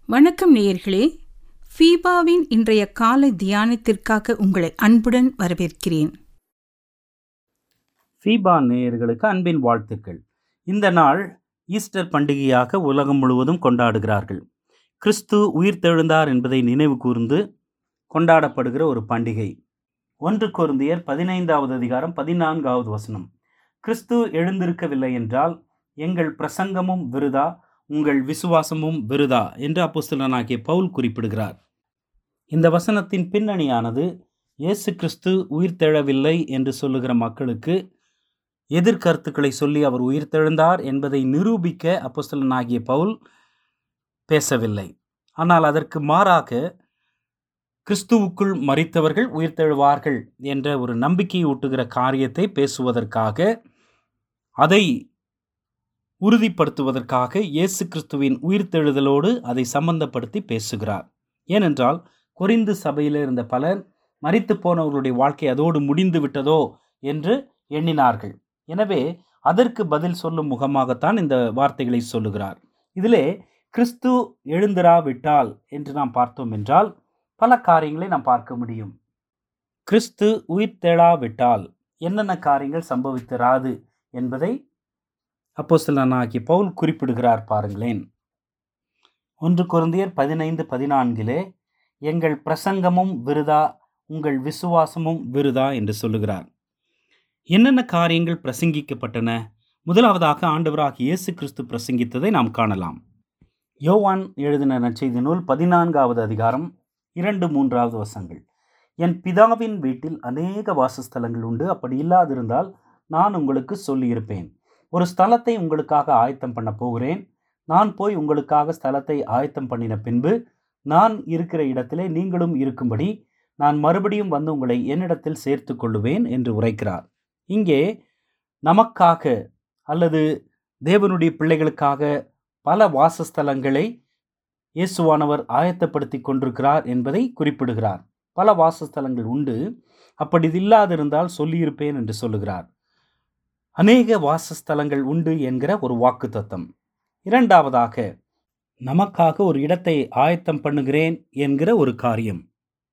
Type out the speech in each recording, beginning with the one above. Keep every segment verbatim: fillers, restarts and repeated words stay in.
வணக்கம் நேயர்களே, ஃபீபாவின் இன்றைய காலை தியானத்திற்காக உங்களை அன்புடன் வரவேற்கிறேன். ஃபீபா நேயர்களுக்கு அன்பின் வாழ்த்துக்கள். இந்த நாள் ஈஸ்டர் பண்டிகையாக உலகம் முழுவதும் கொண்டாடுகிறார்கள். கிறிஸ்து உயிர்த்தெழுந்தார் என்பதை நினைவு கூர்ந்து கொண்டாடப்படுகிற ஒரு பண்டிகை. ஒன்று கொரிந்தியர் பதினைந்தாவது அதிகாரம் பதினான்காவது வசனம். கிறிஸ்து எழுந்திருக்கவில்லை என்றால் எங்கள் பிரசங்கமும் விருதா, உங்கள் விசுவாசமும் விருதா என்று அப்போஸ்தலனாகிய பவுல் குறிப்பிடுகிறார். இந்த வசனத்தின் பின்னணியானது இயேசு கிறிஸ்து உயிர்த்தெழவில்லை என்று சொல்லுகிற மக்களுக்கு எதிர்கருத்துக்களை சொல்லி அவர் உயிர்த்தெழுந்தார் என்பதை நிரூபிக்க அப்போஸ்தலனாகிய பவுல் பேசவில்லை. ஆனால் அதற்கு மாறாக கிறிஸ்துவுக்குள் மரித்தவர்கள் உயிர்த்தெழுவார்கள் என்ற ஒரு நம்பிக்கையை ஊட்டுகிற காரியத்தை பேசுவதற்காக, அதை உறுதிப்படுத்துவதற்காக இயேசு கிறிஸ்துவின் உயிர்த்தெழுதலோடு அதை சம்பந்தப்படுத்தி பேசுகிறார். ஏனென்றால் கொரிந்து சபையில் இருந்த பலர் மரித்து போனவர்களுடைய வாழ்க்கை அதோடு முடிந்து விட்டதோ என்று எண்ணினார்கள். எனவே அதற்கு பதில் சொல்லும் முகமாகத்தான் இந்த வார்த்தைகளை சொல்லுகிறார். இதிலே கிறிஸ்து எழுந்திராவிட்டால் என்று நாம் பார்த்தோம் என்றால் பல காரியங்களை நாம் பார்க்க முடியும். கிறிஸ்து உயிர்த்தெழாவிட்டால் என்னென்ன காரியங்கள் சம்பவித்திராது என்பதை அப்போஸ்தலனாகிய பவுல் குறிப்பிடுகிறார். பாருங்களேன். ஒன்று கொரிந்தியர் பதினைந்து பதினான்கிலே எங்கள் பிரசங்கமும் விருதா, உங்கள் விசுவாசமும் விருதா என்று சொல்லுகிறார். என்னென்ன காரியங்கள் பிரசங்கிக்கப்பட்டன? முதலாவதாக ஆண்டவராகிய இயேசு கிறிஸ்து பிரசங்கித்ததை நாம் காணலாம். யோவான் எழுதின நற்செய்தி நூல் பதினான்காவது அதிகாரம் இரண்டு மூன்றாவது வசனங்கள். என் பிதாவின் வீட்டில் அநேக வாசஸ்தலங்கள் உண்டு, அப்படி இல்லாதிருந்தால் நான் உங்களுக்கு சொல்லியிருப்பேன். ஒரு ஸ்தலத்தை உங்களுக்காக ஆயத்தம் பண்ண போகிறேன். நான் போய் உங்களுக்காக ஸ்தலத்தை ஆயத்தம் பண்ணின பின்பு நான் இருக்கிற இடத்திலே நீங்களும் இருக்கும்படி நான் மறுபடியும் வந்து உங்களை என்னிடத்தில் சேர்த்து கொள்ளுவேன் என்று உரைக்கிறார். இங்கே நமக்காக அல்லது தேவனுடைய பிள்ளைகளுக்காக பல வாசஸ்தலங்களை இயேசுவானவர் ஆயத்தப்படுத்தி கொண்டிருக்கிறார் என்பதை குறிப்பிடுகிறார். பல வாசஸ்தலங்கள் உண்டு, அப்படி இல்லாதிருந்தால் சொல்லியிருப்பேன் என்று சொல்லுகிறார். அநேக வாசஸ்தலங்கள் உண்டு என்கிற ஒரு வாக்கு தத்தம். இரண்டாவதாக நமக்காக ஒரு இடத்தை ஆயத்தம் பண்ணுகிறேன் என்கிற ஒரு காரியம்.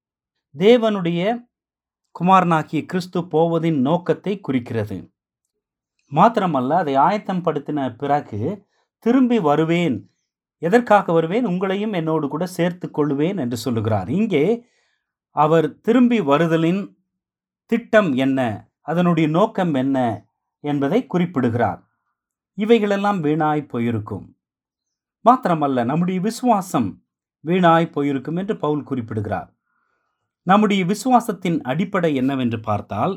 தேவனுடைய குமாரனாகிய கிறிஸ்து போவதின் நோக்கத்தை குறிக்கிறது. மாத்திரமல்ல, அதை ஆயத்தம் படுத்தின பிறகு திரும்பி வருவேன். எதற்காக வருவேன்? உங்களையும் என்னோடு கூட சேர்த்து கொள்ளுவேன் என்று சொல்லுகிறார். இங்கே அவர் திரும்பி வருதலின் திட்டம் என்ன, அதனுடைய நோக்கம் என்ன என்பதை குறிப்பிடுகிறார். இவைகளெல்லாம் வீணாய் போயிருக்கும். மாத்திரமல்ல, நம்முடைய விசுவாசம் வீணாய் போயிருக்கும் என்று பவுல் குறிப்பிடுகிறார். நம்முடைய விசுவாசத்தின் அடிப்படை என்னவென்று பார்த்தால்,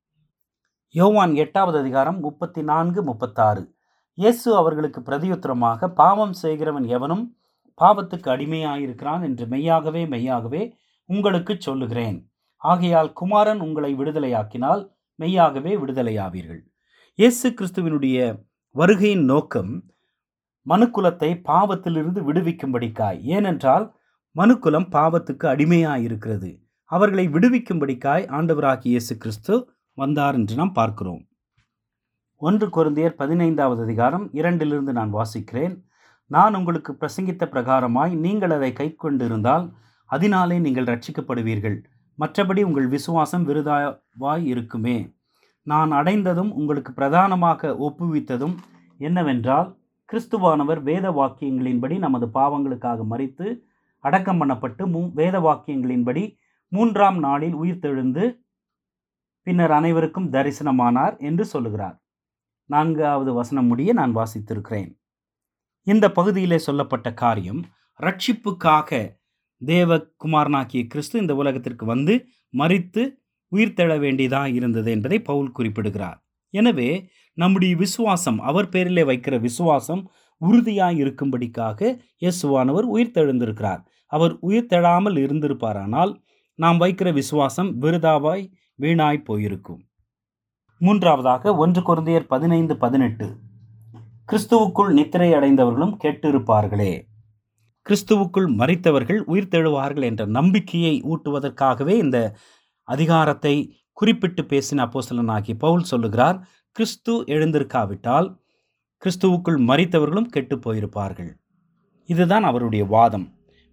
யோவான் எட்டாவது அதிகாரம் முப்பத்தி நான்கு முப்பத்தாறு. இயேசு அவர்களுக்கு பிரதியுத்தரமாக, பாவம் செய்கிறவன் எவனும் பாவத்துக்கு அடிமையாயிருக்கிறான் என்று மெய்யாகவே மெய்யாகவே உங்களுக்கு சொல்லுகிறேன். ஆகையால் குமாரன் உங்களை விடுதலையாக்கினால் மெய்யாகவே விடுதலையாவீர்கள். இயேசு கிறிஸ்துவினுடைய வருகையின் நோக்கம் மனுக்குலத்தை பாவத்திலிருந்து விடுவிக்கும்படிக்காய். ஏனென்றால் மனுக்குலம் பாவத்துக்கு அடிமையாயிருக்கிறது. அவர்களை விடுவிக்கும்படிக்காய் ஆண்டவராகிய இயேசு கிறிஸ்து வந்தார் என்று நாம் பார்க்கிறோம். ஒன்று கொரிந்தியர் பதினைந்தாவது அதிகாரம் இரண்டிலிருந்து நான் வாசிக்கிறேன். நான் உங்களுக்கு பிரசங்கித்த பிரகாரமாய் நீங்கள் அதை கை கொண்டிருந்தால் அதனாலே நீங்கள் ரட்சிக்கப்படுவீர்கள். மற்றபடி உங்கள் விசுவாசம் விருதாவாய் இருக்குமே. நான் அடைந்ததும் உங்களுக்கு பிரதானமாக ஒப்புவித்ததும் என்னவென்றால், கிறிஸ்துவானவர் வேத வாக்கியங்களின்படி நமது பாவங்களுக்காக மரித்து அடக்கம் பண்ணப்பட்டு மூ வேத வாக்கியங்களின்படி மூன்றாம் நாளில் உயிர்த்தெழுந்து பின்னர் அனைவருக்கும் தரிசனமானார் என்று சொல்லுகிறார். நான்காவது வசனம் முடிய நான் வாசித்திருக்கிறேன். இந்த பகுதியிலே சொல்லப்பட்ட காரியம் ரட்சிப்புக்காக தேவகுமாரனாகிய கிறிஸ்து இந்த உலகத்திற்கு வந்து மரித்து உயிர்த்தெழ வேண்டியதாக இருந்தது என்பதை பவுல் குறிப்பிடுகிறார். எனவே நம்முடைய விசுவாசம், அவர் பேரிலே வைக்கிற விசுவாசம் உறுதியாய் இருக்கும்படிக்காக இயேசுவானவர் உயிர்த்தெழுந்திருக்கிறார். அவர் உயிர்த்தெழாமல் இருந்திருப்பாரானால் நாம் வைக்கிற விசுவாசம் விருதாவாய் வீணாய் போயிருக்கும். மூன்றாவதாக ஒன்று கொரிந்தியர் பதினைந்து பதினெட்டு. கிறிஸ்துவுக்குள் நித்திரை அடைந்தவர்களும் கேட்டிருப்பார்களே. கிறிஸ்துவுக்குள் மரித்தவர்கள் உயிர்த்தெழுவார்கள் என்ற நம்பிக்கையை ஊட்டுவதற்காகவே இந்த அதிகாரத்தை குறிப்பிட்டு பேசின அப்போஸ்தலனாகிய பவுல் சொல்லுகிறார், கிறிஸ்து எழுந்திருக்காவிட்டால் கிறிஸ்துவுக்குள் மரித்தவர்களும் கெட்டு போயிருப்பார்கள். இதுதான் அவருடைய வாதம்.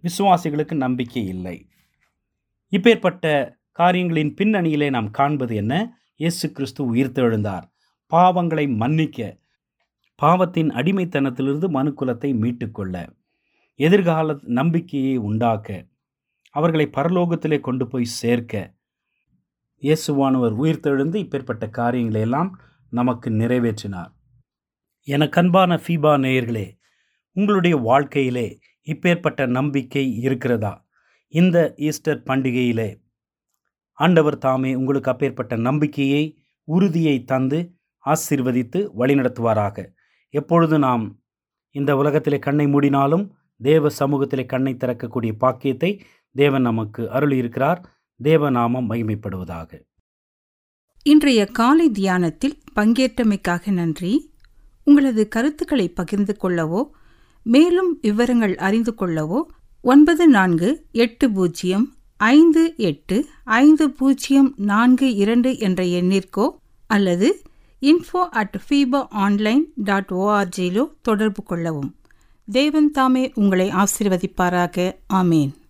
விசுவாசிகளுக்கு நம்பிக்கை இல்லை. இப்பேற்பட்ட காரியங்களின் பின்னணியிலே நாம் காண்பது என்ன? இயேசு கிறிஸ்து உயிர்த்தெழுந்தார் பாவங்களை மன்னிக்க, பாவத்தின் அடிமைத்தனத்திலிருந்து மனுக்குலத்தை மீட்டுக்கொள்ள, எதிர்கால நம்பிக்கையை உண்டாக்க, அவர்களை பரலோகத்திலே கொண்டு போய் சேர்க்க இயேசுவானவர் உயிர்த்தெழுந்து இப்பேற்பட்ட காரியங்களை எல்லாம் நமக்கு நிறைவேற்றினார். எனக்கன்பான ஃபீபா நேயர்களே, உங்களுடைய வாழ்க்கையிலே இப்பேற்பட்ட நம்பிக்கை இருக்கிறதா? இந்த ஈஸ்டர் பண்டிகையிலே ஆண்டவர் தாமே உங்களுக்கு அப்பேற்பட்ட நம்பிக்கையை, உறுதியை தந்து ஆசீர்வதித்து வழிநடத்துவாராக. எப்பொழுது நாம் இந்த உலகத்திலே கண்ணை மூடினாலும் தேவ சமூகத்திலே கண்ணை திறக்கக்கூடிய பாக்கியத்தை தேவன் நமக்கு அருளியிருக்கிறார். தேவநாமம் மகிமைப்படுவதாக. இன்றைய காலை தியானத்தில் பங்கேற்றமைக்காக நன்றி. உங்களது கருத்துக்களை பகிர்ந்து கொள்ளவோ மேலும் விவரங்கள் அறிந்து கொள்ளவோ ஒன்பது நான்கு எட்டு பூஜ்ஜியம் ஐந்து எட்டு ஐந்து பூஜ்ஜியம் நான்கு இரண்டு என்ற எண்ணிற்கோ அல்லது info at FIFA online dot ஓஆர்ஜியிலோ தொடர்பு கொள்ளவும். தேவன் தாமே உங்களை ஆசீர்வதிப்பாராக. ஆமேன்.